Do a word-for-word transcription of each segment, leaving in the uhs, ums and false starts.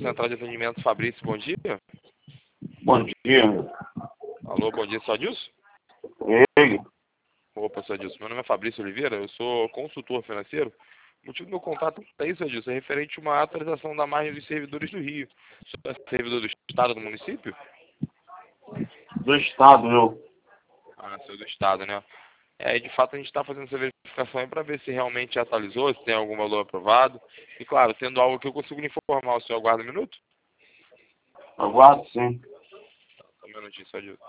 Central de Atendimento Fabrício, bom dia. Bom dia, meu. Alô, bom dia, seu Adilson? Ele? Opa, seu Adilson, meu nome é Fabrício Oliveira, eu sou consultor financeiro. O motivo do meu contato é isso, Adilson, é referente a uma atualização da margem dos servidores do Rio. O senhor é servidor do Estado, do município? Do estado, meu. Ah, senhor do Estado, né? É, de fato a gente está fazendo essa verificação aí para ver se realmente atualizou, se tem algum valor aprovado. E claro, tendo algo que eu consigo lhe informar, o senhor aguarda um minuto? Aguardo, sim. Só um minutinho, seu Adilson.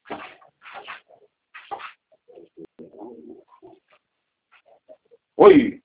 Oi!